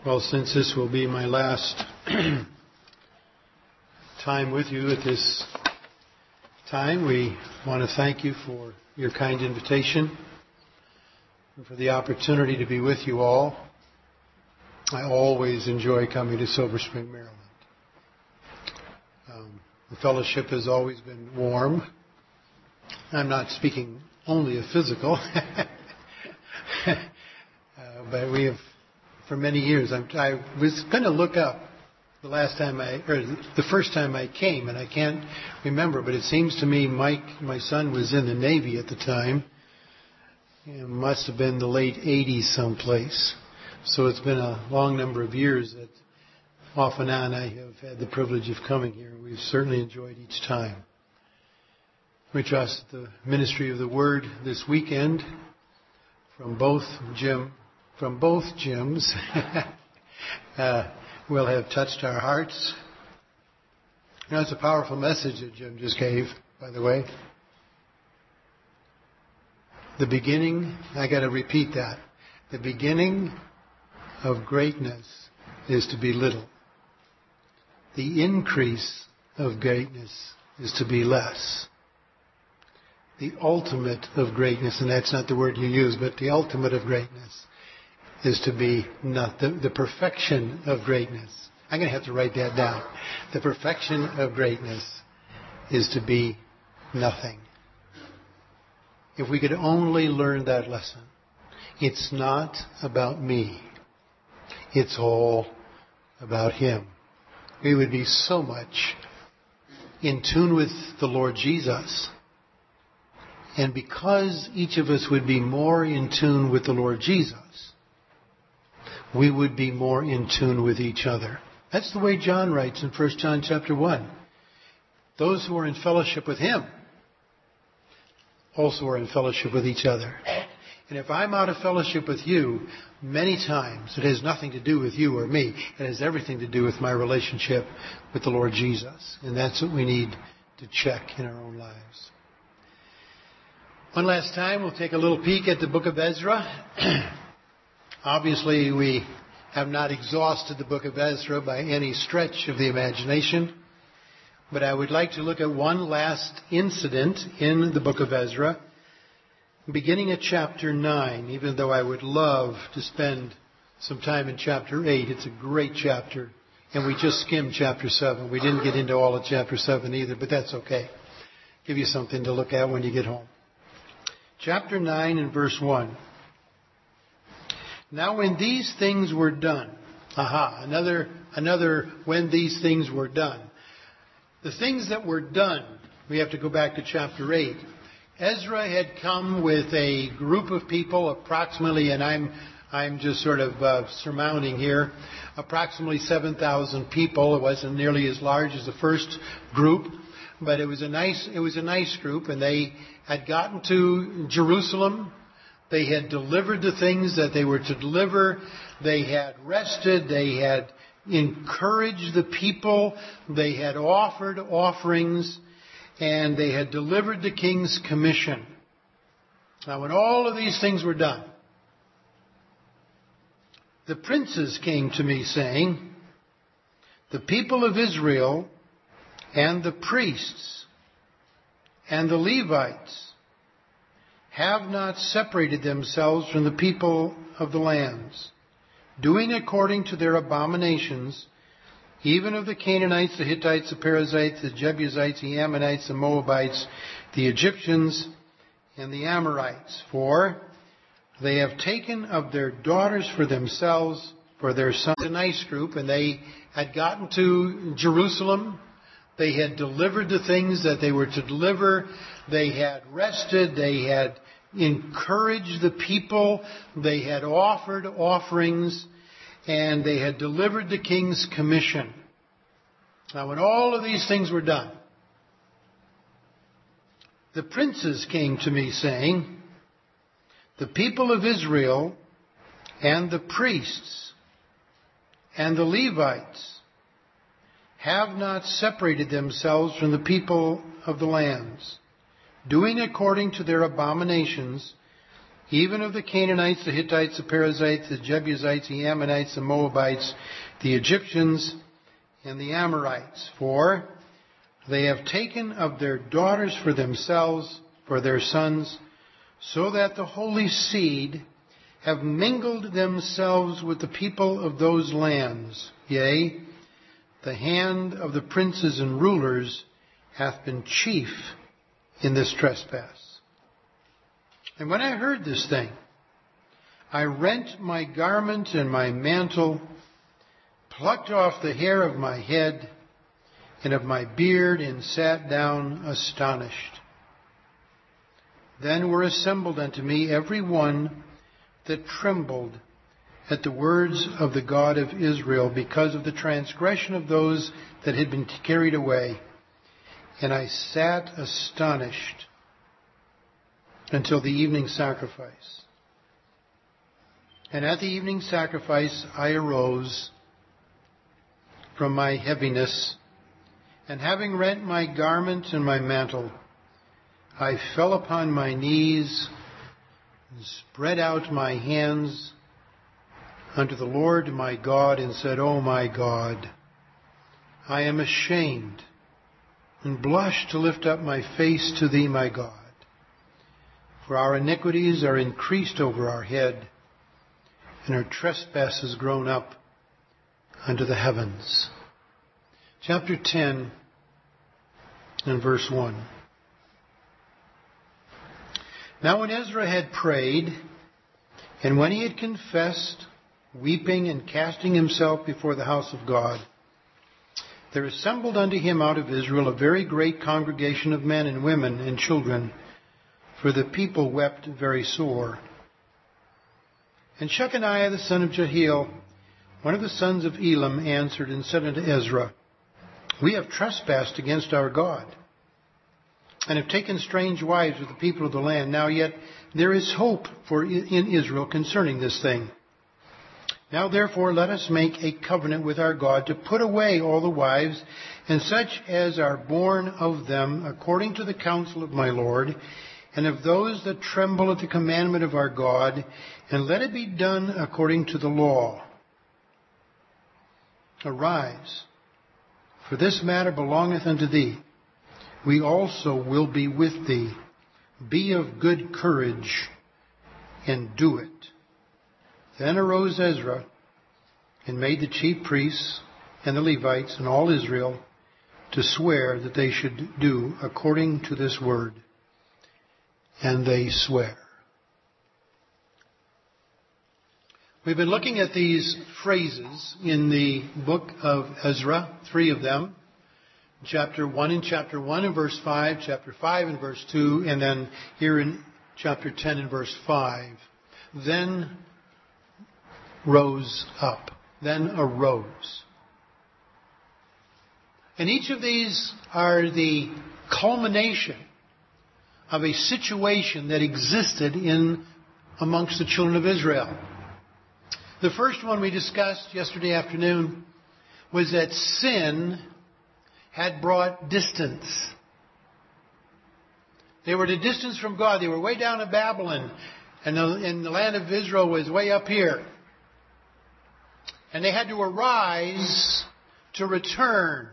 Well, since this will be my last time with you at this time, we want to thank you for your kind invitation and for the opportunity to be with you all. I always enjoy coming to Silver Spring, Maryland. The fellowship has always been warm. I'm not speaking only of physical, but we have, for many years, I was going to look up the first time I came, and I can't remember, but it seems to me Mike, my son, was in the Navy at the time. It must have been the late 80s someplace. So it's been a long number of years that off and on I have had the privilege of coming here. We've certainly enjoyed each time. We trust the ministry of the Word this weekend from both Jims will have touched our hearts. You know, it's a powerful message that Jim just gave, by the way. The beginning, I got to repeat that. The beginning of greatness is to be little. The increase of greatness is to be less. The ultimate of greatness, and that's not the word you use, but the ultimate of greatness is to be not the perfection of greatness. I'm going to have to write that down. The perfection of greatness is to be nothing. If we could only learn that lesson. It's not about me. It's all about Him. We would be so much in tune with the Lord Jesus. And because each of us would be more in tune with the Lord Jesus, we would be more in tune with each other. That's the way John writes in 1 John chapter 1. Those who are in fellowship with Him also are in fellowship with each other. And if I'm out of fellowship with you, many times it has nothing to do with you or me. It has everything to do with my relationship with the Lord Jesus. And that's what we need to check in our own lives. One last time, we'll take a little peek at the book of Ezra. Obviously, we have not exhausted the book of Ezra by any stretch of the imagination. But I would like to look at one last incident in the book of Ezra, beginning at chapter 9, even though I would love to spend some time in chapter 8. It's a great chapter, and we just skimmed chapter 7. We didn't get into all of chapter 7 either, but that's okay. Give you something to look at when you get home. Chapter 9 and verse 1. Now when these things were done, another when these things were done. The things that were done, we have to go back to chapter 8. Ezra had come with a group of people, approximately, and I'm just sort of surmounting here, approximately 7,000 people. It wasn't nearly as large as the first group, but it was a nice group, and they had gotten to Jerusalem. They had delivered the things that they were to deliver. They had rested. They had encouraged the people. They had offered offerings. And they had delivered the king's commission. Now, when all of these things were done, the princes came to me saying, the people of Israel and the priests and the Levites have not separated themselves from the people of the lands, doing according to their abominations, even of the Canaanites, the Hittites, the Perizzites, the Jebusites, the Ammonites, the Moabites, the Egyptians, and the Amorites. For they have taken of their daughters for themselves, for their sons. A nice group, and they had gotten to Jerusalem. They had delivered the things that they were to deliver. They had rested. They had encouraged the people. They had offered offerings. And they had delivered the king's commission. Now, when all of these things were done, the princes came to me saying, the people of Israel and the priests and the Levites have not separated themselves from the people of the lands, doing according to their abominations, even of the Canaanites, the Hittites, the Perizzites, the Jebusites, the Ammonites, the Moabites, the Egyptians, and the Amorites. For they have taken of their daughters for themselves, for their sons, so that the holy seed have mingled themselves with the people of those lands. Yea, the hand of the princes and rulers hath been chief in this trespass. And when I heard this thing, I rent my garment and my mantle, plucked off the hair of my head and of my beard, and sat down astonished. Then were assembled unto me every one that trembled at the words of the God of Israel, because of the transgression of those that had been carried away. And I sat astonished until the evening sacrifice. And at the evening sacrifice I arose from my heaviness, and having rent my garment and my mantle, I fell upon my knees and spread out my hands unto the Lord my God, and said, O my God, I am ashamed and blush to lift up my face to thee, my God. For our iniquities are increased over our head, and our trespasses grown up unto the heavens. Chapter 10 and verse 1. Now when Ezra had prayed, and when he had confessed, weeping and casting himself before the house of God, there assembled unto him out of Israel a very great congregation of men and women and children, for the people wept very sore. And Shechaniah the son of Jehiel, one of the sons of Elam, answered and said unto Ezra, We have trespassed against our God, and have taken strange wives of the people of the land. Now yet there is hope in Israel concerning this thing. Now therefore let us make a covenant with our God to put away all the wives, and such as are born of them, according to the counsel of my Lord, and of those that tremble at the commandment of our God, and let it be done according to the law. Arise, for this matter belongeth unto thee. We also will be with thee. Be of good courage, and do it. Then arose Ezra, and made the chief priests, and the Levites, and all Israel, to swear that they should do according to this word. And they swear. We've been looking at these phrases in the book of Ezra, 3 of them. Chapter 1 in chapter 1 and verse 5, chapter 5 and verse 2, and then here in chapter 10 and verse 5. Then rose up. Then arose. And each of these are the culmination of a situation that existed amongst the children of Israel. The first one we discussed yesterday afternoon was that sin had brought distance. They were at a distance from God. They were way down in Babylon, and the land of Israel was way up here. And they had to arise to return.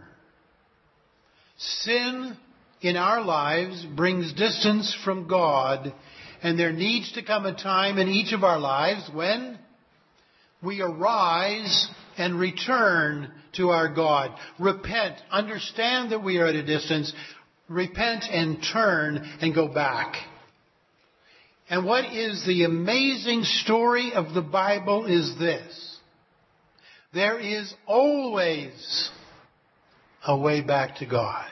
Sin in our lives brings distance from God, and there needs to come a time in each of our lives when we arise and return to our God. Repent. Understand that we are at a distance. Repent and turn and go back. And what is the amazing story of the Bible is this. There is always a way back to God.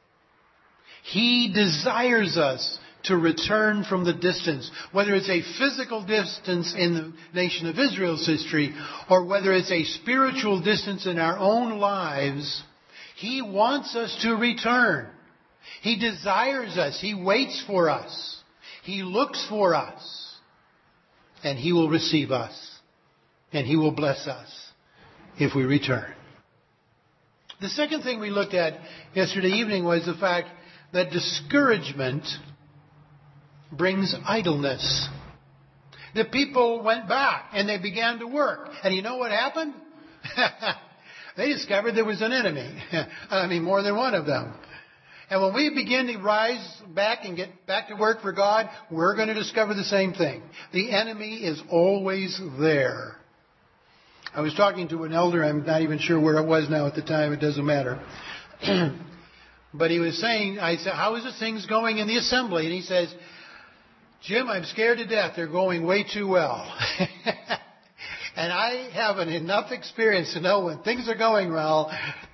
He desires us to return from the distance, whether it's a physical distance in the nation of Israel's history, or whether it's a spiritual distance in our own lives. He wants us to return. He desires us. He waits for us. He looks for us. And He will receive us. And He will bless us if we return. The second thing we looked at yesterday evening was the fact that discouragement brings idleness. The people went back and they began to work. And you know what happened? They discovered there was an enemy. I mean, more than one of them. And when we begin to rise back and get back to work for God, we're going to discover the same thing. The enemy is always there. I was talking to an elder. I'm not even sure where it was now at the time. It doesn't matter. But he was saying, I said, how is the things going in the assembly? And he says, Jim, I'm scared to death. They're going way too well. And I have enough experience to know when things are going well,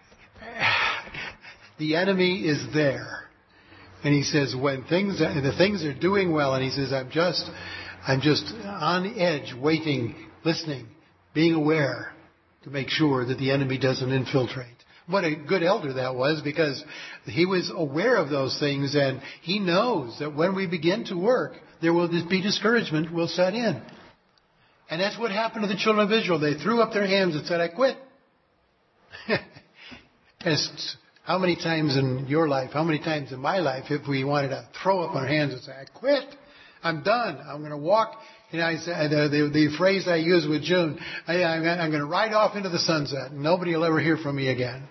the enemy is there. And he says, when the things are doing well, and he says, I'm just on edge, waiting, listening, being aware to make sure that the enemy doesn't infiltrate. What a good elder that was, because he was aware of those things, and he knows that when we begin to work, there will be discouragement will set in. And that's what happened to the children of Israel. They threw up their hands and said, I quit. How many times in your life, how many times in my life, if we wanted to throw up our hands and say, I quit, I'm done, I'm going to walk. You know, I said, the phrase I use with June, I'm going to ride off into the sunset and nobody will ever hear from me again.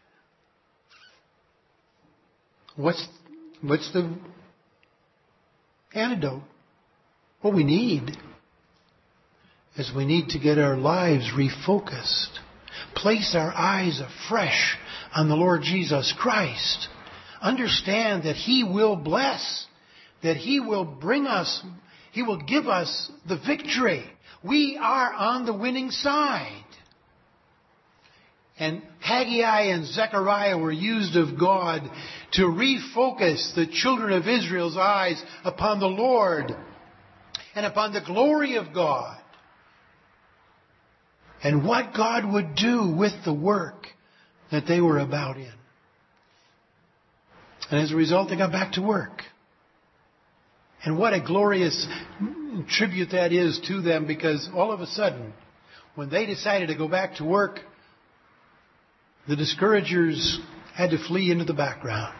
What's the antidote? What we need is we need to get our lives refocused. Place our eyes afresh on the Lord Jesus Christ. Understand that He will bless, that He will bring us, He will give us the victory. We are on the winning side. And Haggai and Zechariah were used of God to refocus the children of Israel's eyes upon the Lord and upon the glory of God and what God would do with the work that they were about in. And as a result, they got back to work. And what a glorious tribute that is to them, because all of a sudden, when they decided to go back to work, the discouragers had to flee into the background.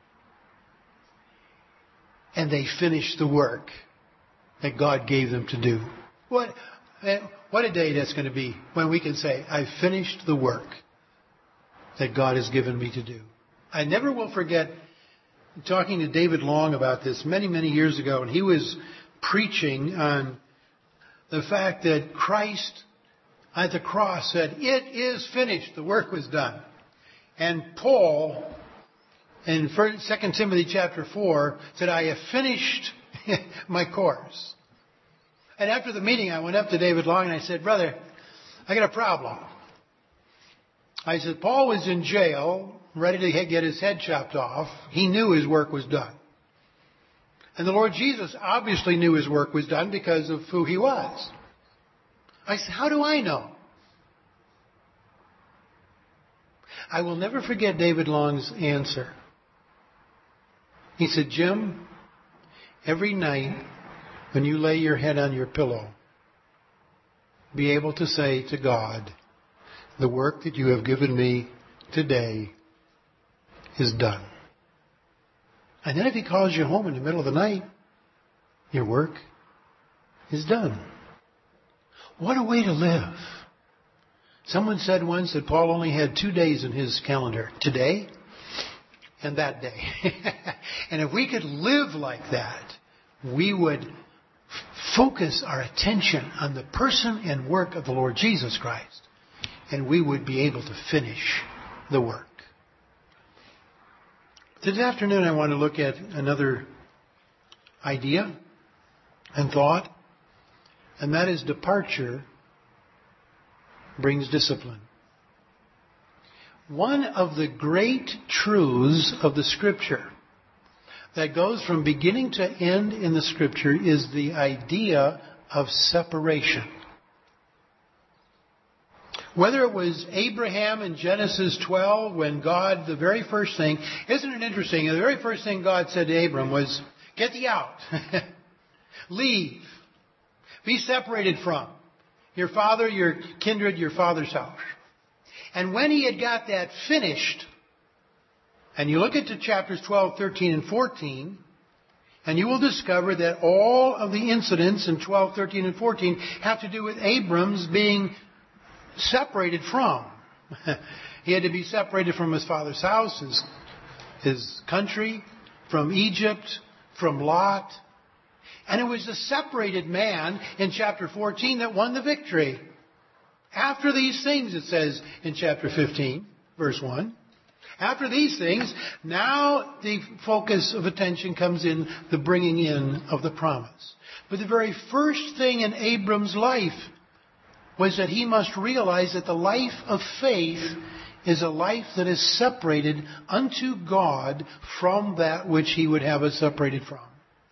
And they finished the work that God gave them to do. What a day that's going to be when we can say, I finished the work that God has given me to do. I never will forget talking to David Long about this many, many years ago, and he was preaching on the fact that Christ at the cross said, it is finished. The work was done. And Paul, in 2 Timothy chapter 4, said, I have finished my course. And after the meeting, I went up to David Long and I said, brother, I got a problem. I said, Paul was in jail, ready to get his head chopped off. He knew his work was done. And the Lord Jesus obviously knew his work was done because of who he was. I said, how do I know? I will never forget David Long's answer. He said, Jim, every night when you lay your head on your pillow, be able to say to God, the work that you have given me today is done. And then if He calls you home in the middle of the night, your work is done. What a way to live. Someone said once that Paul only had 2 days in his calendar, today and that day. And if we could live like that, we would focus our attention on the person and work of the Lord Jesus Christ, and we would be able to finish the work. This afternoon I want to look at another idea and thought, and that is departure brings discipline. One of the great truths of the Scripture that goes from beginning to end in the Scripture is the idea of separation. Whether it was Abraham in Genesis 12 when God, the very first thing, isn't it interesting? The very first thing God said to Abram was, get thee out. Leave. Be separated from your father, your kindred, your father's house. And when he had got that finished, and you look into chapters 12, 13, and 14, And you will discover that all of the incidents in 12, 13, and 14 have to do with Abram's being separated from. He had to be separated from his father's house, his country, from Egypt, from Lot. And it was the separated man in chapter 14 that won the victory. After these things, it says in chapter 15, verse 1. After these things, now the focus of attention comes in the bringing in of the promise. But the very first thing in Abram's life was that he must realize that the life of faith is a life that is separated unto God from that which he would have us separated from.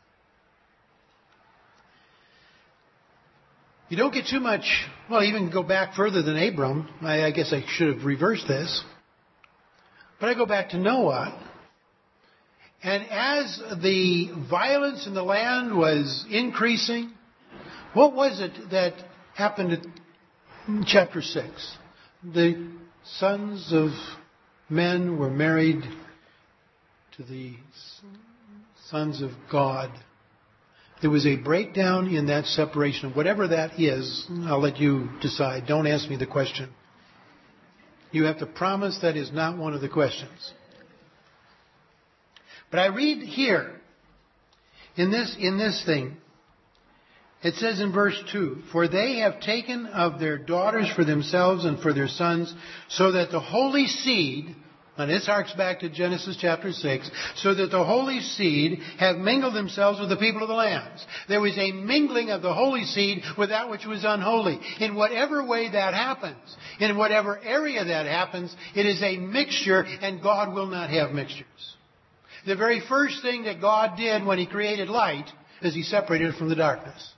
You don't get too much, well, even go back further than Abram. I guess I should have reversed this. But I go back to Noah. And as the violence in the land was increasing, what was it that happened in chapter 6? The sons of men were married to the sons of God. There was a breakdown in that separation. Whatever that is, I'll let you decide. Don't ask me the question. You have to promise that is not one of the questions. But I read here, in this thing, it says in verse 2, "For they have taken of their daughters for themselves and for their sons, so that the holy seed," and this harks back to Genesis chapter 6, "so that the holy seed have mingled themselves with the people of the lands." There was a mingling of the holy seed with that which was unholy. In whatever way that happens, in whatever area that happens, it is a mixture, and God will not have mixtures. The very first thing that God did when He created light is He separated it from the darkness.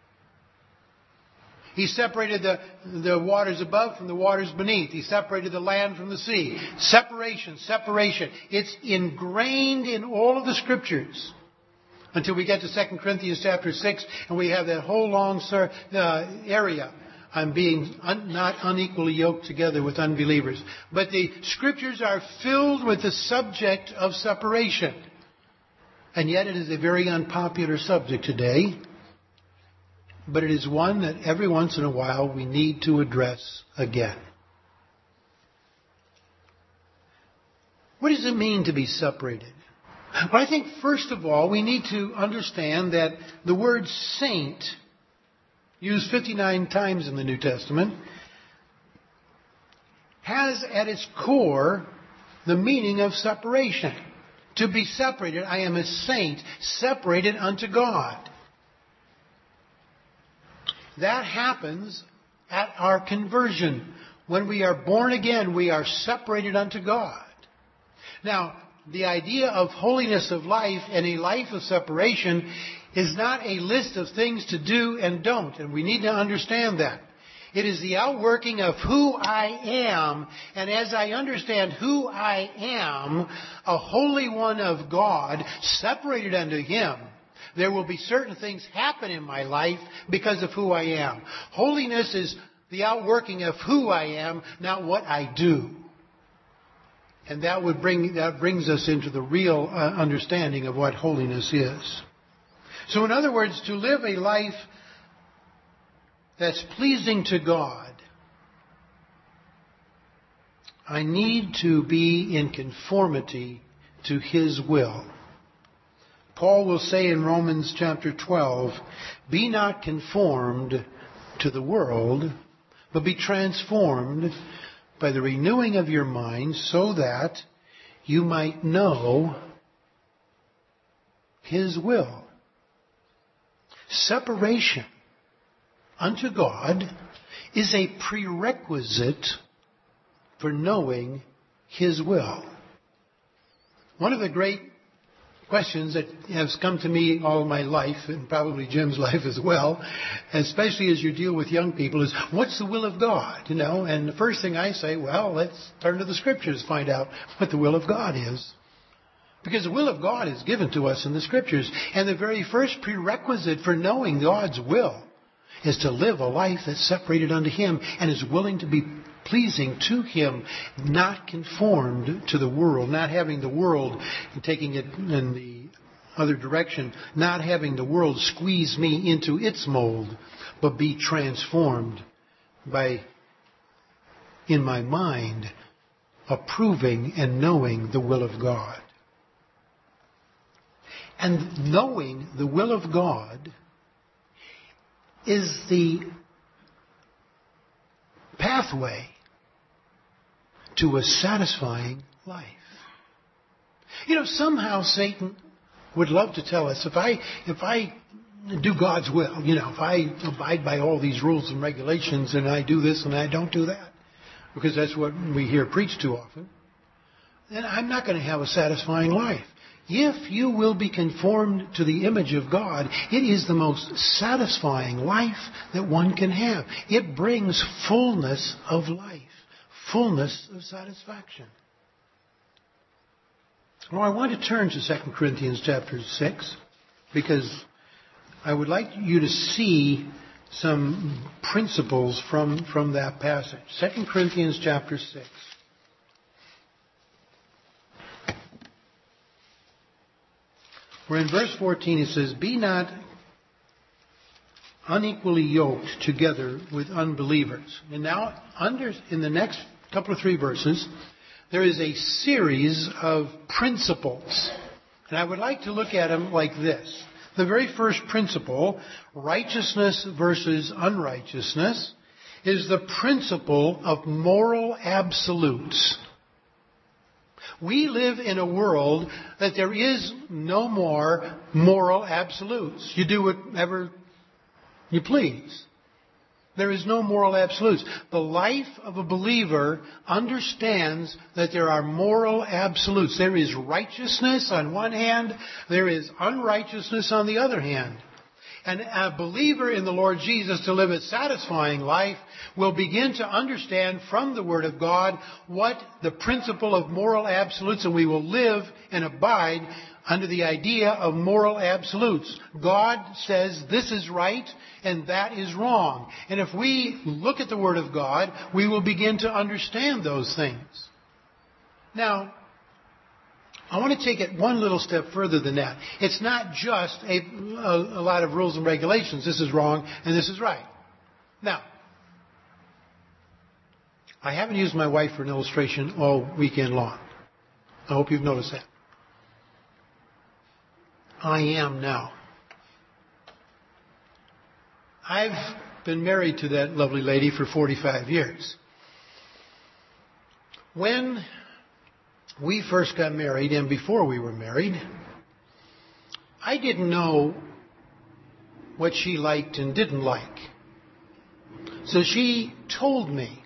He separated the waters above from the waters beneath. He separated the land from the sea. Separation. It's ingrained in all of the Scriptures until we get to 2 Corinthians chapter 6 and we have that whole long area on being not unequally yoked together with unbelievers. But the Scriptures are filled with the subject of separation. And yet it is a very unpopular subject today. But it is one that every once in a while we need to address again. What does it mean to be separated? Well, I think first of all we need to understand that the word saint, used 59 times in the New Testament, has at its core the meaning of separation. To be separated, I am a saint, separated unto God. That happens at our conversion. When we are born again, we are separated unto God. Now, the idea of holiness of life and a life of separation is not a list of things to do and don't, and we need to understand that. It is the outworking of who I am, and as I understand who I am, a holy one of God, separated unto Him, there will be certain things happen in my life because of who I am. Holiness is the outworking of who I am, not what I do. And that brings us into the real understanding of what holiness is. So in other words, to live a life that's pleasing to God, I need to be in conformity to His will. Paul will say in Romans chapter 12, "Be not conformed to the world, but be transformed by the renewing of your mind, so that you might know His will." Separation unto God is a prerequisite for knowing His will. One of the great questions that has come to me all my life, and probably Jim's life as well, especially as you deal with young people, is what's the will of God? And the first thing I say, well, let's turn to the Scriptures, find out what the will of God is. Because the will of God is given to us in the Scriptures. And the very first prerequisite for knowing God's will is to live a life that's separated unto Him and is willing to be pleasing to Him, not conformed to the world, not having the world and taking it in the other direction, not having the world squeeze me into its mold, but be transformed by, in my mind, approving and knowing the will of God. And knowing the will of God is the pathway to a satisfying life. You know, somehow Satan would love to tell us, if I do God's will, you know, if I abide by all these rules and regulations and I do this and I don't do that, because that's what we hear preached too often, then I'm not going to have a satisfying life. If you will be conformed to the image of God, it is the most satisfying life that one can have. It brings fullness of life, fullness of satisfaction. Well, I want to turn to 2 Corinthians chapter 6, because I would like you to see some principles from that passage. 2 Corinthians chapter 6. Where in verse 14 it says, "Be not unequally yoked together with unbelievers." And now, in the next couple of 3 verses, there is a series of principles. And I would like to look at them like this. The very first principle, righteousness versus unrighteousness, is the principle of moral absolutes. We live in a world that there is no more moral absolutes. You do whatever you please. There is no moral absolutes. The life of a believer understands that there are moral absolutes. There is righteousness on one hand. There is unrighteousness on the other hand. And a believer in the Lord Jesus, to live a satisfying life, will begin to understand from the Word of God what the principle of moral absolutes, and we will live and abide under the idea of moral absolutes. God says this is right and that is wrong. And if we look at the Word of God, we will begin to understand those things. Now, I want to take it one little step further than that. It's not just a lot of rules and regulations. This is wrong and this is right. Now, I haven't used my wife for an illustration all weekend long. I hope you've noticed that. I am now. I've been married to that lovely lady for 45 years. When we first got married, and before we were married, I didn't know what she liked and didn't like. So she told me.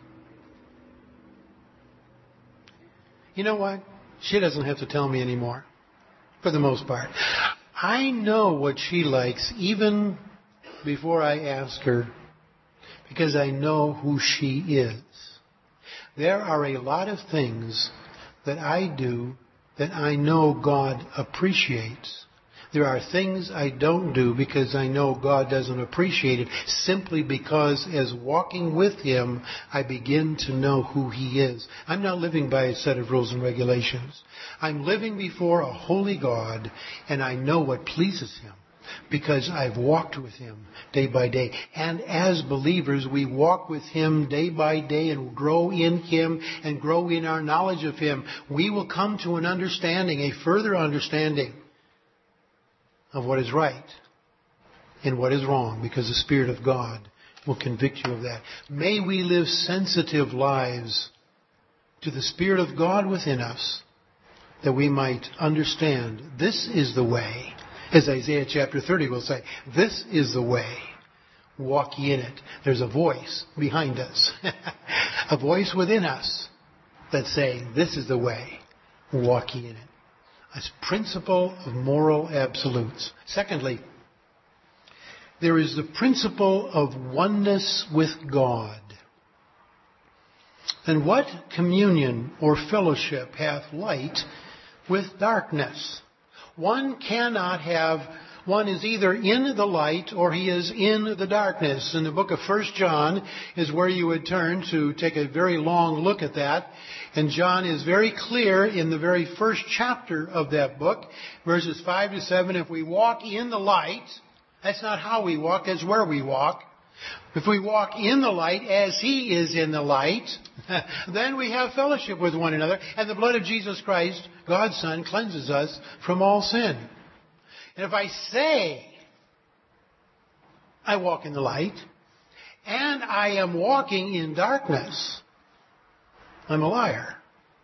You know what? She doesn't have to tell me anymore, for the most part. I know what she likes even before I ask her, because I know who she is. There are a lot of things that I do that I know God appreciates. There are things I don't do because I know God doesn't appreciate it, simply because as walking with Him, I begin to know who He is. I'm not living by a set of rules and regulations. I'm living before a holy God, and I know what pleases Him because I've walked with Him day by day. And as believers, we walk with Him day by day and grow in Him and grow in our knowledge of Him. We will come to an understanding, a further understanding of what is right and what is wrong, because the Spirit of God will convict you of that. May we live sensitive lives to the Spirit of God within us, that we might understand this is the way. As Isaiah chapter 30 will say, this is the way. Walk ye in it. There's a voice behind us. A voice within us that's saying, this is the way. Walk ye in it. A principle of moral absolutes. Secondly, there is the principle of oneness with God. And what communion or fellowship hath light with darkness? One cannot have One is either in the light or he is in the darkness. And the book of 1 John is where you would turn to take a very long look at that. And John is very clear in the very first chapter of that book, verses 5 to 7. If we walk in the light, that's not how we walk, that's where we walk. If we walk in the light as he is in the light, then we have fellowship with one another. And the blood of Jesus Christ, God's Son, cleanses us from all sin. And if I say I walk in the light and I am walking in darkness, I'm a liar.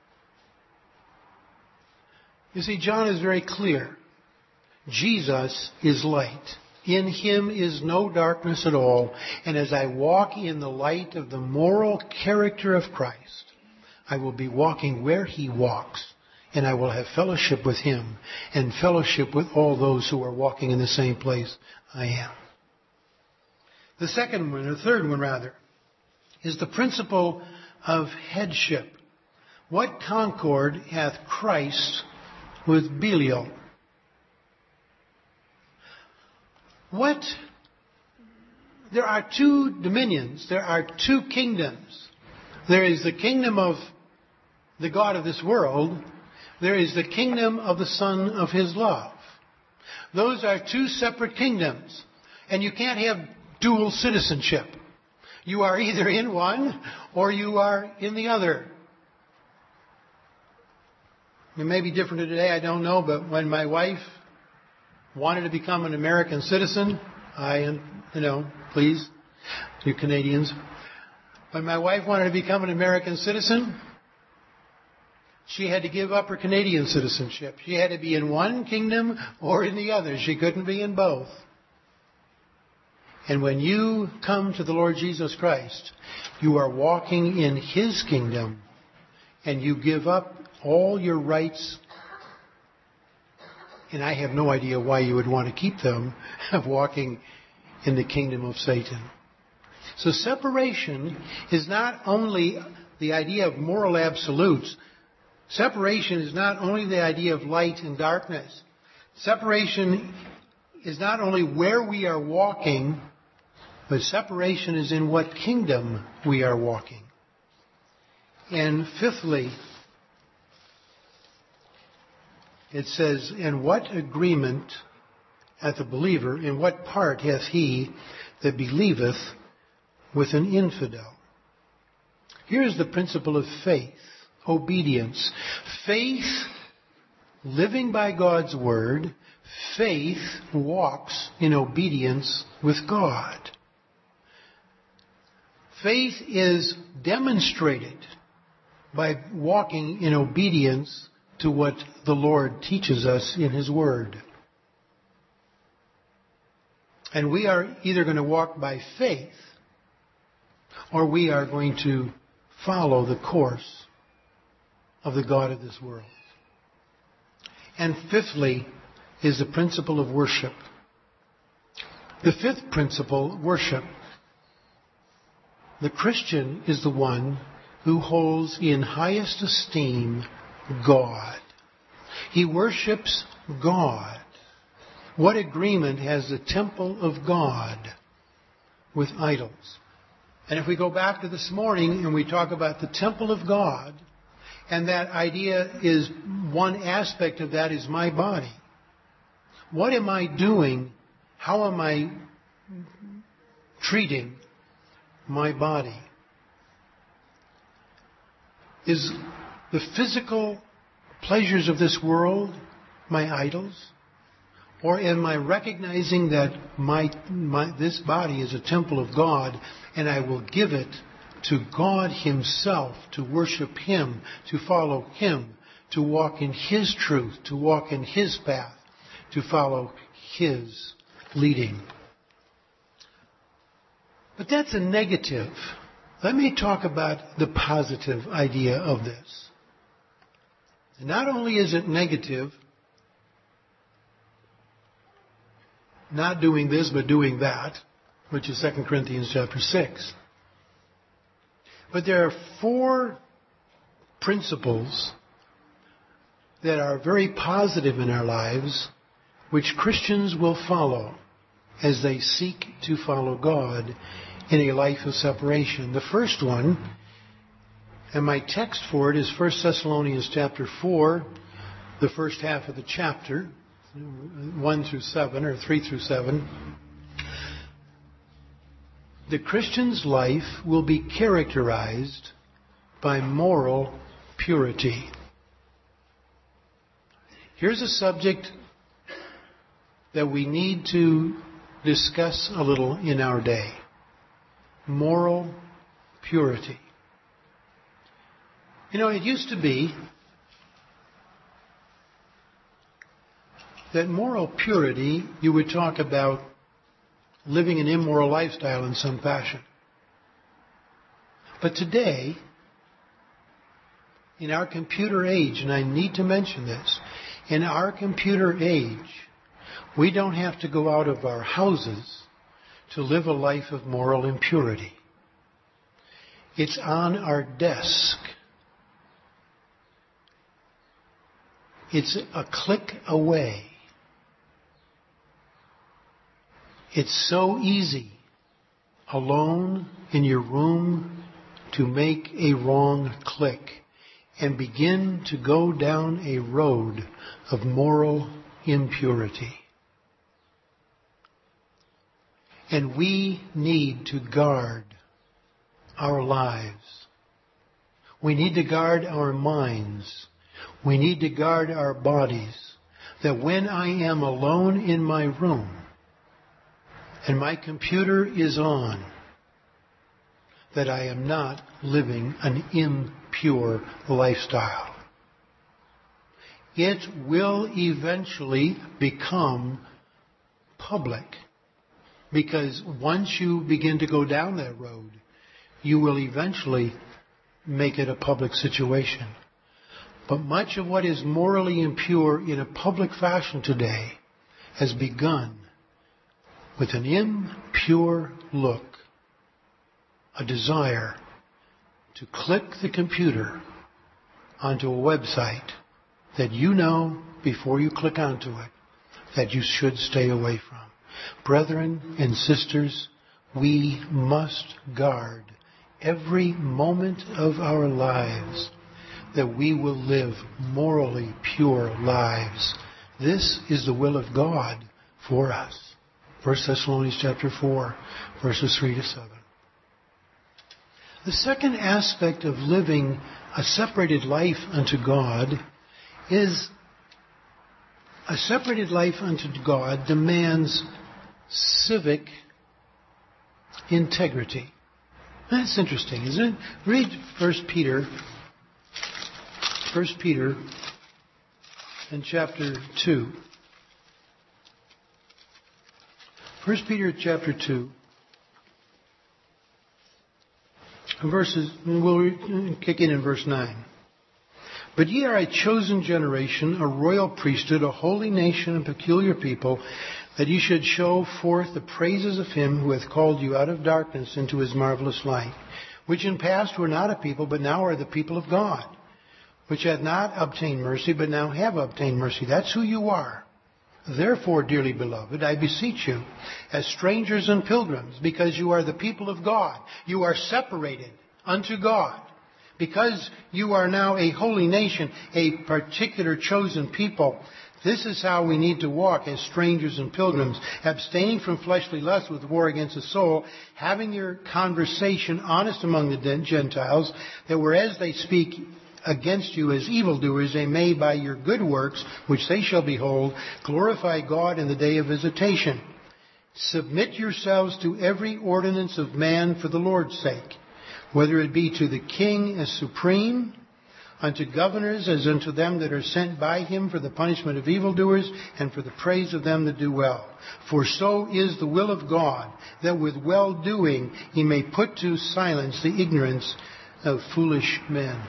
You see, John is very clear. Jesus is light. In him is no darkness at all. And as I walk in the light of the moral character of Christ, I will be walking where he walks. And I will have fellowship with him and fellowship with all those who are walking in the same place I am. The second one, or third one rather, is the principle of headship. What concord hath Christ with Belial? There are two dominions. There are two kingdoms. There is the kingdom of the God of this world. There is the kingdom of the Son of his love. Those are two separate kingdoms. And you can't have dual citizenship. You are either in one or you are in the other. It may be different today, I don't know, but when my wife wanted to become an American citizen, please, you Canadians. When my wife wanted to become an American citizen, she had to give up her Canadian citizenship. She had to be in one kingdom or in the other. She couldn't be in both. And when you come to the Lord Jesus Christ, you are walking in his kingdom and you give up all your rights. And I have no idea why you would want to keep them of walking in the kingdom of Satan. So separation is not only the idea of moral absolutes. Separation is not only the idea of light and darkness. Separation is not only where we are walking, but separation is in what kingdom we are walking. And fifthly, it says, in what agreement hath the believer, in what part hath he that believeth with an infidel? Here's the principle of faith, obedience. Faith, living by God's word, faith walks in obedience with God. Faith is demonstrated by walking in obedience to what the Lord teaches us in his word. And we are either going to walk by faith or we are going to follow the course of the God of this world. And fifthly is the principle of worship. The fifth principle, worship. The Christian is the one who holds in highest esteem God. He worships God. What agreement has the temple of God with idols? And if we go back to this morning and we talk about the temple of God, and that idea is, one aspect of that is my body. What am I doing? How am I treating my body? Is the physical pleasures of this world my idols? Or am I recognizing that this body is a temple of God and I will give it to God himself, to worship him, to follow him, to walk in his truth, to walk in his path, to follow his leading? But that's a negative. Let me talk about the positive idea of this. Not only is it negative, not doing this but doing that, which is 2 Corinthians chapter 6. But there are 4 principles that are very positive in our lives which Christians will follow as they seek to follow God in a life of separation. The first one, and my text for it is 1 Thessalonians chapter 4, the first half of the chapter, 1 through 7, or 3 through 7. The Christian's life will be characterized by moral purity. Here's a subject that we need to discuss a little in our day. Moral purity. You know, it used to be that moral purity, you would talk about living an immoral lifestyle in some fashion. But today, in our computer age, and I need to mention this, in our computer age, we don't have to go out of our houses to live a life of moral impurity. It's on our desk. It's a click away. It's so easy, alone in your room, to make a wrong click and begin to go down a road of moral impurity. And we need to guard our lives. We need to guard our minds. We need to guard our bodies. That when I am alone in my room and my computer is on, that I am not living an impure lifestyle. It will eventually become public. Because once you begin to go down that road, you will eventually make it a public situation. But much of what is morally impure in a public fashion today has begun with an impure look, a desire to click the computer onto a website that you know before you click onto it that you should stay away from. Brethren and sisters, we must guard every moment of our lives that we will live morally pure lives. This is the will of God for us. 1 Thessalonians chapter 4, verses 3 to 7. The second aspect of living a separated life unto God is a separated life unto God demands civic integrity. That's interesting, isn't it? Read 1 Peter in chapter 2. 1 Peter chapter 2. We'll kick in verse 9. But ye are a chosen generation, a royal priesthood, a holy nation, and peculiar people, that ye should show forth the praises of him who hath called you out of darkness into his marvelous light, which in past were not a people, but now are the people of God, which hath not obtained mercy, but now have obtained mercy. That's who you are. Therefore, dearly beloved, I beseech you, as strangers and pilgrims, because you are the people of God, you are separated unto God, because you are now a holy nation, a particular chosen people. This is how we need to walk as strangers and pilgrims, abstaining from fleshly lust with war against the soul, having your conversation honest among the Gentiles, that whereas they speak against you as evildoers, they may by your good works, which they shall behold, glorify God in the day of visitation. Submit yourselves to every ordinance of man for the Lord's sake, whether it be to the king as supreme, unto governors as unto them that are sent by him for the punishment of evildoers and for the praise of them that do well. For so is the will of God, that with well-doing he may put to silence the ignorance of foolish men.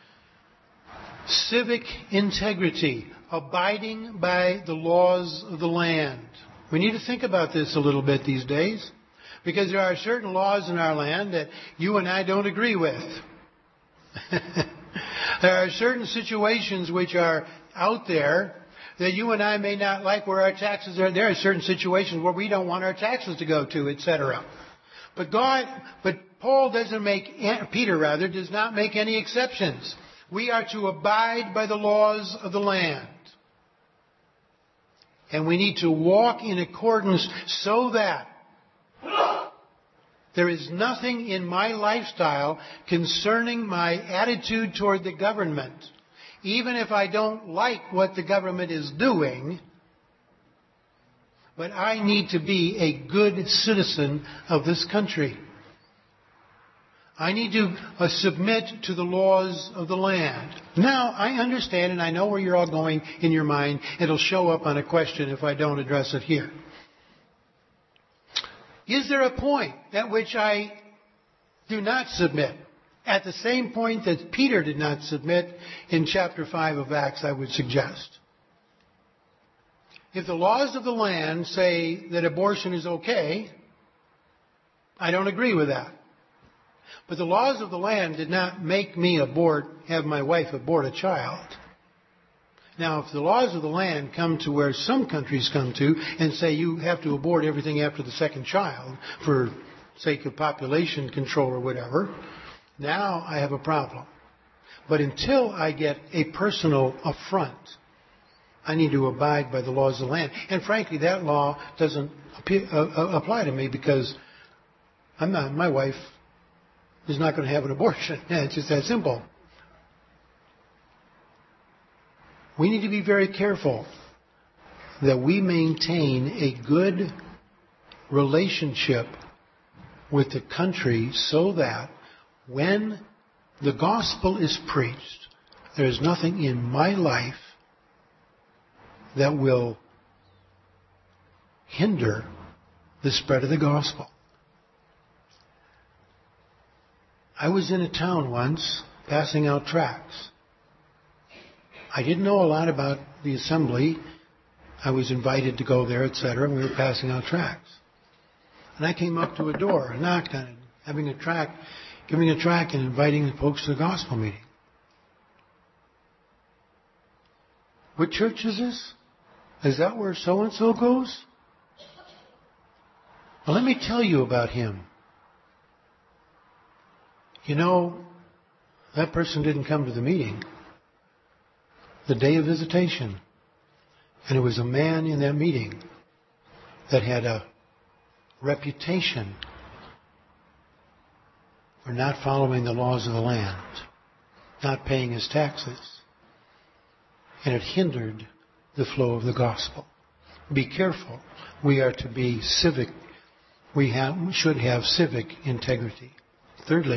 Civic integrity, abiding by the laws of the land. We need to think about this a little bit these days, because there are certain laws in our land that you and I don't agree with. There are certain situations which are out there that you and I may not like where our taxes are. There are certain situations where we don't want our taxes to go to, etc. But Paul doesn't make, Peter rather, does not make any exceptions. We are to abide by the laws of the land. And we need to walk in accordance so that there is nothing in my lifestyle concerning my attitude toward the government, even if I don't like what the government is doing, but I need to be a good citizen of this country. I need to submit to the laws of the land. Now, I understand and I know where you're all going in your mind. It'll show up on a question if I don't address it here. Is there a point at which I do not submit? At the same point that Peter did not submit in chapter 5 of Acts, I would suggest. If the laws of the land say that abortion is okay, I don't agree with that. But the laws of the land did not make me have my wife abort a child. Now, if the laws of the land come to where some countries come to and say you have to abort everything after the second child for sake of population control or whatever, now I have a problem. But until I get a personal affront, I need to abide by the laws of the land. And frankly, that law doesn't apply to me because my wife is not going to have an abortion. It's just that simple. We need to be very careful that we maintain a good relationship with the country so that when the gospel is preached, there is nothing in my life that will hinder the spread of the gospel. I was in a town once passing out tracts. I didn't know a lot about the assembly. I was invited to go there, etc., and we were passing out tracts. And I came up to a door and knocked on it, giving a tract and inviting the folks to the gospel meeting. What church is this? Is that where so-and-so goes? Well, let me tell you about him. You know, that person didn't come to the meeting. The day of visitation. And it was a man in that meeting that had a reputation for not following the laws of the land, not paying his taxes. And it hindered the flow of the gospel. Be careful. We are to be civic. We should have civic integrity. Thirdly,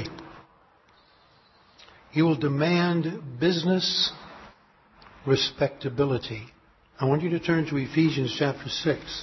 he will demand business respectability. I want you to turn to Ephesians chapter 6.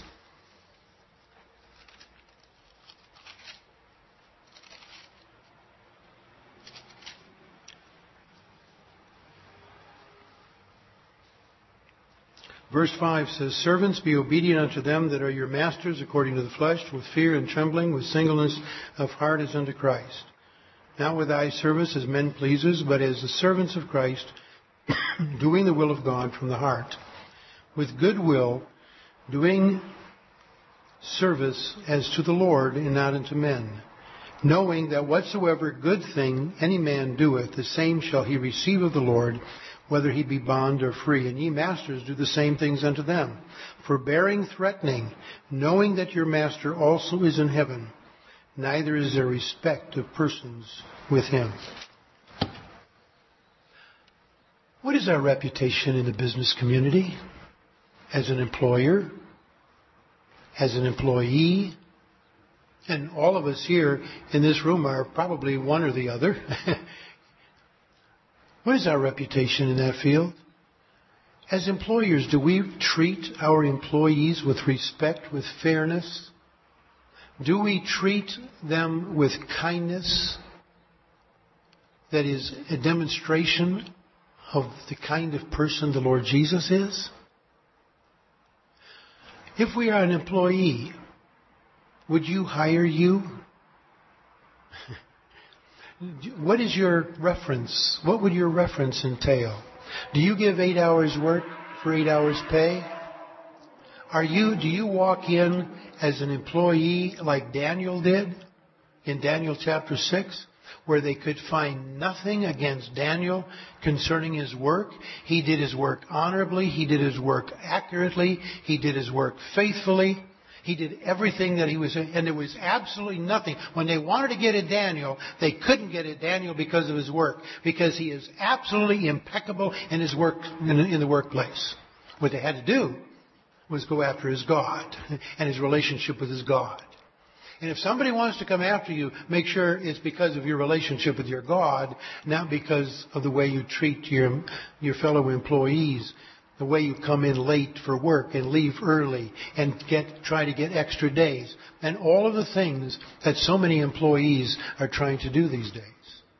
Verse 5 says, "Servants, be obedient unto them that are your masters according to the flesh, with fear and trembling, with singleness of heart as unto Christ. Not with eye service as men pleasers, but as the servants of Christ, doing the will of God from the heart, with good will, doing service as to the Lord and not unto men, knowing that whatsoever good thing any man doeth, the same shall he receive of the Lord, whether he be bond or free. And ye masters, do the same things unto them, forbearing, threatening, knowing that your master also is in heaven, neither is there respect of persons with him." What is our reputation in the business community? As an employer? As an employee? And all of us here in this room are probably one or the other. What is our reputation in that field? As employers, do we treat our employees with respect, with fairness? Do we treat them with kindness that is a demonstration of the kind of person the Lord Jesus is? If we are an employee, would you hire you? What is your reference? What would your reference entail? Do you give 8 hours work for 8 hours pay? Do you walk in as an employee like Daniel did in Daniel chapter 6, where they could find nothing against Daniel concerning his work? He did his work honorably. He did his work accurately. He did his work faithfully. He did everything that he was, and there was absolutely nothing. When they wanted to get at Daniel, they couldn't get at Daniel because of his work, because he is absolutely impeccable in his work, in the workplace. What they had to do was go after his God and his relationship with his God. And if somebody wants to come after you, make sure it's because of your relationship with your God, not because of the way you treat your fellow employees, the way you come in late for work and leave early and try to get extra days, and all of the things that so many employees are trying to do these days.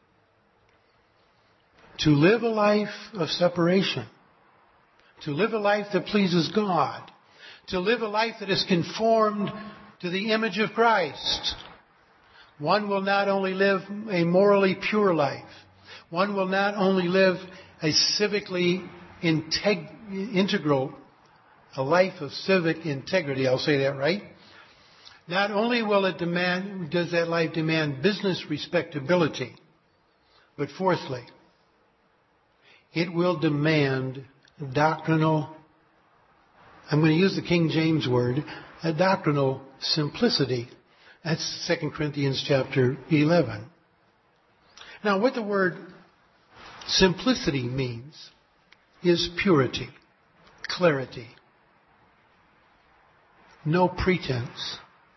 To live a life of separation, to live a life that pleases God, to live a life that is conformed to the image of Christ. One will not only live a morally pure life, one will not only live a civically integral, a life of civic integrity, I'll say that right. Not only does that life demand business respectability, but fourthly, it will demand doctrinal, I'm going to use the King James word, a doctrinal simplicity. That's 2 Corinthians chapter 11. Now, what the word simplicity means is purity, clarity, no pretense.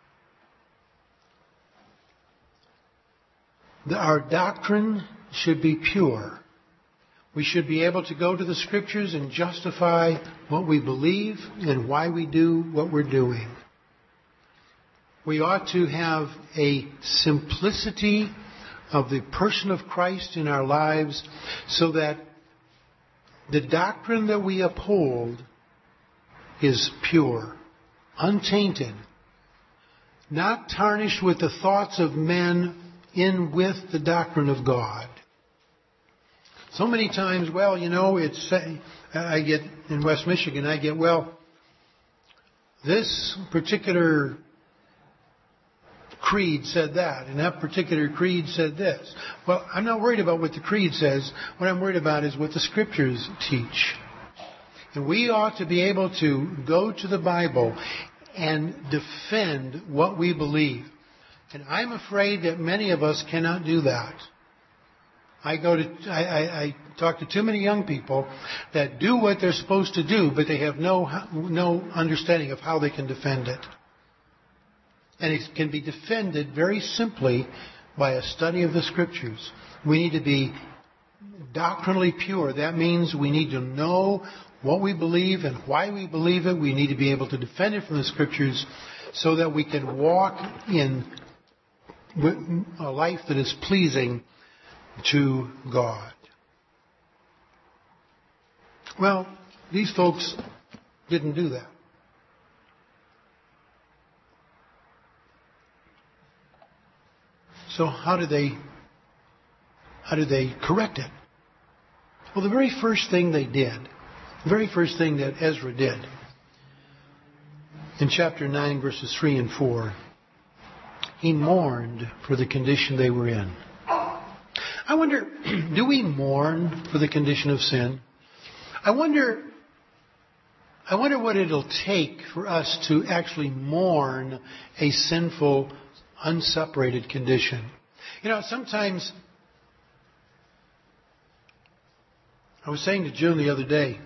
Our doctrine should be pure. We should be able to go to the Scriptures and justify what we believe and why we do what we're doing. We ought to have a simplicity of the person of Christ in our lives so that the doctrine that we uphold is pure, untainted, not tarnished with the thoughts of men in with the doctrine of God. So many times, I get in West Michigan, this particular creed said that, and that particular creed said this. Well, I'm not worried about what the creed says. What I'm worried about is what the Scriptures teach. And we ought to be able to go to the Bible and defend what we believe. And I'm afraid that many of us cannot do that. I talk to too many young people that do what they're supposed to do, but they have no understanding of how they can defend it. And it can be defended very simply by a study of the Scriptures. We need to be doctrinally pure. That means we need to know what we believe and why we believe it. We need to be able to defend it from the Scriptures so that we can walk in a life that is pleasing to God. Well, these folks didn't do that. So how did they correct it? Well, the very first thing they did, the very first thing that Ezra did, in chapter 9, verses 3 and 4, he mourned for the condition they were in. I wonder, do we mourn for the condition of sin? I wonder what it'll take for us to actually mourn a sinful, unseparated condition. Sometimes, I was saying to June the other day,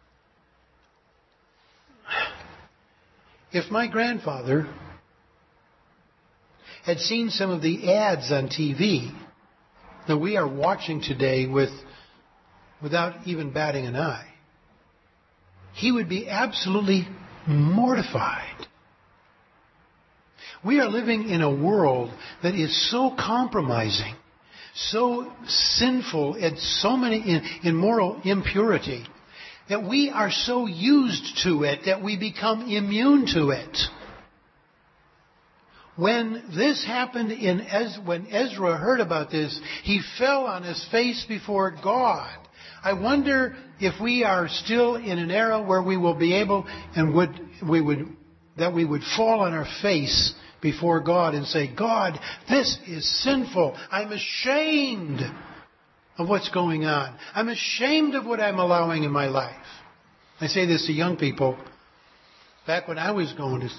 if my grandfather had seen some of the ads on TV that we are watching today without even batting an eye, he would be absolutely mortified. We are living in a world that is so compromising, so sinful, and so many in moral impurity, that we are so used to it that we become immune to it. When this happened when Ezra heard about this, he fell on his face before God. I wonder if we are still in an era where we will be able and we would fall on our face before God and say, God, this is sinful. I'm ashamed of what's going on. I'm ashamed of what I'm allowing in my life. I say this to young people. Back when I was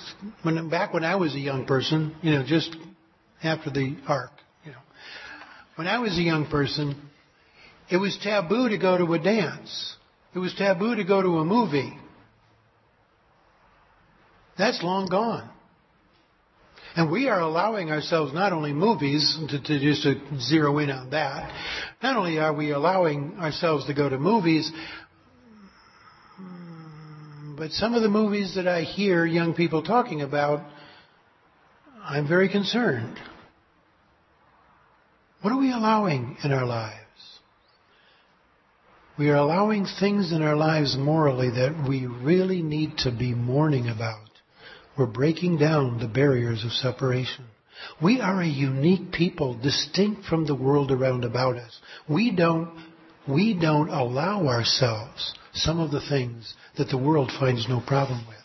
a young person, just after the ark, when I was a young person, it was taboo to go to a dance. It was taboo to go to a movie. That's long gone. And we are allowing ourselves not only movies, to zero in on that, not only are we allowing ourselves to go to movies, but some of the movies that I hear young people talking about, I'm very concerned. What are we allowing in our lives? We are allowing things in our lives morally that we really need to be mourning about. We're breaking down the barriers of separation. We are a unique people, distinct from the world around about us. We don't allow ourselves some of the things that the world finds no problem with.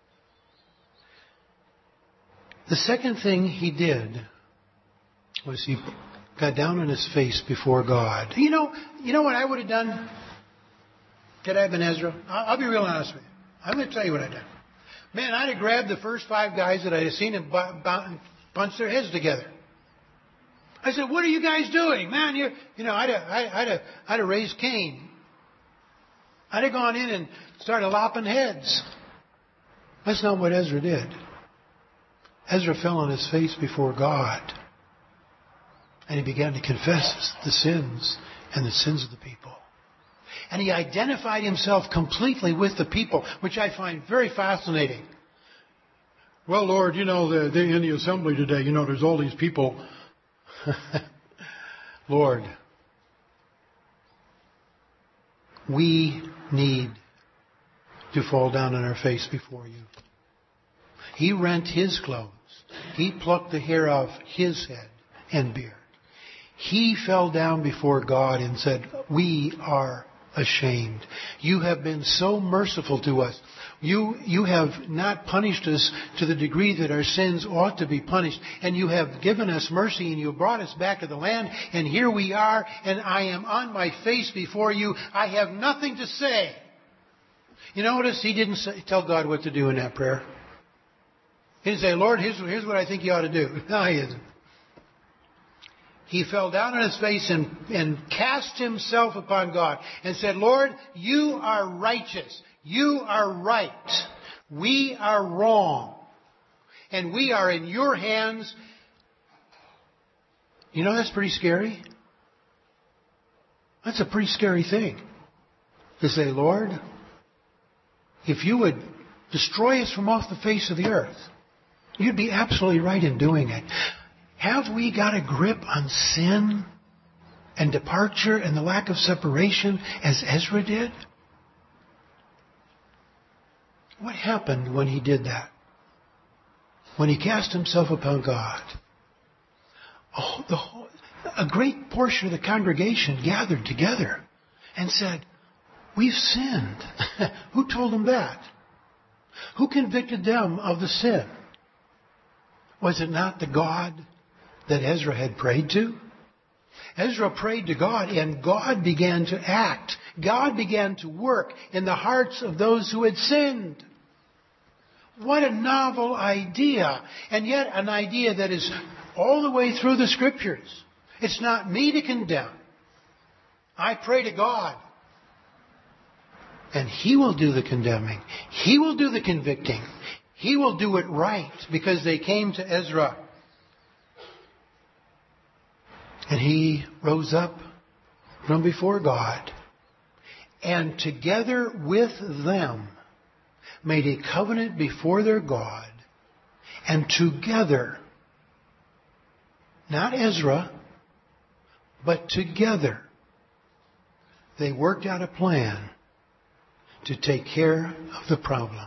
The second thing he did was he got down on his face before God. You know what I would have done? Had I been Ezra? I'll be real honest with you. I'm going to tell you what I did. Man, I'd have grabbed the first 5 guys that I had seen and punched their heads together. I said, "What are you guys doing, man? I'd have raised Cain. I'd have gone in and started lopping heads." That's not what Ezra did. Ezra fell on his face before God, and he began to confess the sins and the sins of the people. And he identified himself completely with the people, which I find very fascinating. Well, Lord, in the assembly today, there's all these people. Lord, we need to fall down on our face before you. He rent his clothes. He plucked the hair off his head and beard. He fell down before God and said, "We are ashamed. You have been so merciful to us. You have not punished us to the degree that our sins ought to be punished. And you have given us mercy and you have brought us back to the land. And here we are, and I am on my face before you. I have nothing to say." You notice he didn't tell God what to do in that prayer. He didn't say, "Lord, here's what I think you ought to do." No, he didn't. He fell down on his face and cast himself upon God and said, "Lord, you are righteous. You are right. We are wrong. And we are in your hands." That's pretty scary. That's a pretty scary thing. To say, "Lord, if you would destroy us from off the face of the earth, you'd be absolutely right in doing it." Have we got a grip on sin and departure and the lack of separation as Ezra did? What happened when he did that? When he cast himself upon God? A great portion of the congregation gathered together and said, "We've sinned." Who told them that? Who convicted them of the sin? Was it not the God that Ezra had prayed to? Ezra prayed to God, and God began to act. God began to work in the hearts of those who had sinned. What a novel idea, and yet an idea that is all the way through the Scriptures. It's not me to condemn. I pray to God, and He will do the condemning. He will do the convicting. He will do it right, because they came to Ezra. And he rose up from before God and together with them made a covenant before their God. And together, not Ezra, but together, they worked out a plan to take care of the problem.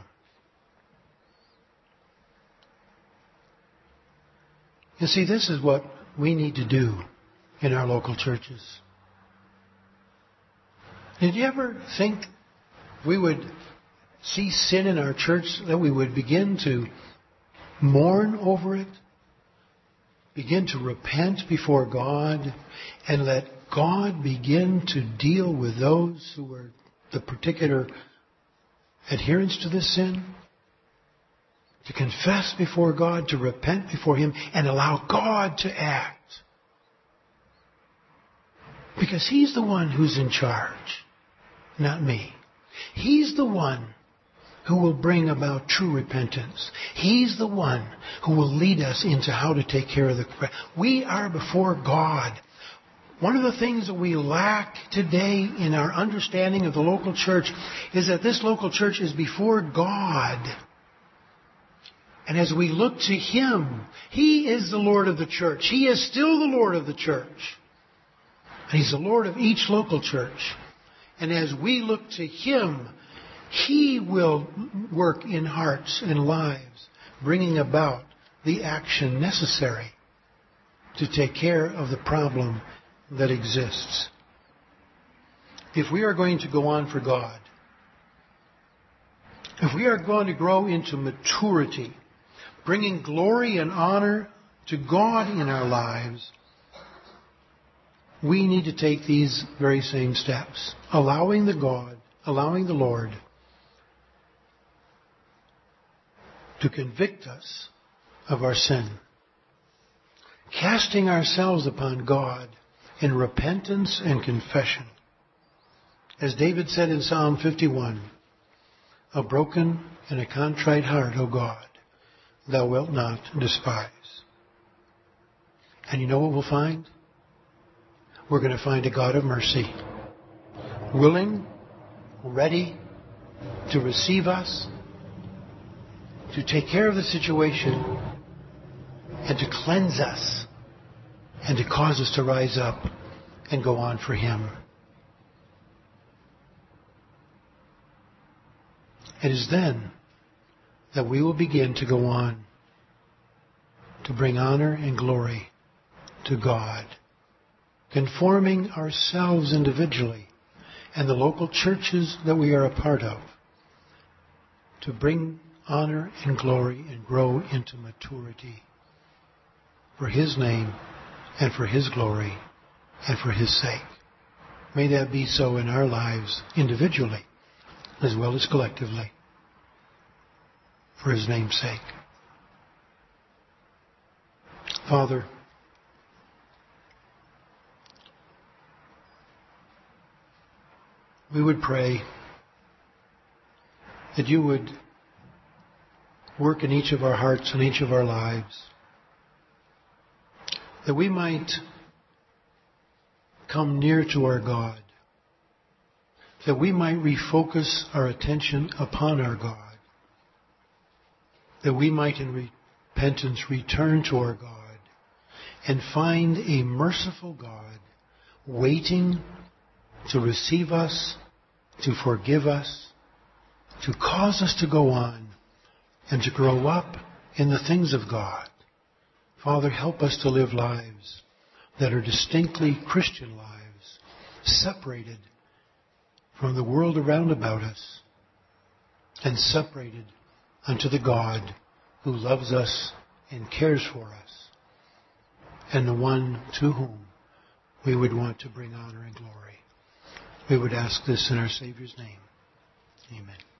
You see, this is what we need to do in our local churches. Did you ever think we would see sin in our church, that we would begin to mourn over it, begin to repent before God, and let God begin to deal with those who were the particular adherents to this sin? To confess before God, to repent before Him, and allow God to act. Because He's the one who's in charge, not me. He's the one who will bring about true repentance. He's the one who will lead us into how to take care of the... We are before God. One of the things that we lack today in our understanding of the local church is that this local church is before God. And as we look to Him, He is the Lord of the church. He is still the Lord of the church. And He's the Lord of each local church. And as we look to Him, He will work in hearts and lives, bringing about the action necessary to take care of the problem that exists. If we are going to go on for God, if we are going to grow into maturity, bringing glory and honor to God in our lives, we need to take these very same steps, allowing the Lord to convict us of our sin, casting ourselves upon God in repentance and confession. As David said in Psalm 51, a broken and a contrite heart, O God, Thou wilt not despise. And you know what we'll find? We're going to find a God of mercy, willing, ready to receive us, to take care of the situation, and to cleanse us, and to cause us to rise up and go on for Him. It is then that we will begin to go on to bring honor and glory to God, conforming ourselves individually and the local churches that we are a part of to bring honor and glory and grow into maturity for His name and for His glory and for His sake. May that be so in our lives individually as well as collectively, for His name's sake. Father, we would pray that You would work in each of our hearts and each of our lives, that we might come near to our God, that we might refocus our attention upon our God, that we might in repentance return to our God and find a merciful God waiting to receive us, to forgive us, to cause us to go on and to grow up in the things of God. Father, help us to live lives that are distinctly Christian lives, separated from the world around about us, and separated unto the God who loves us and cares for us, and the one to whom we would want to bring honor and glory. We would ask this in our Savior's name. Amen.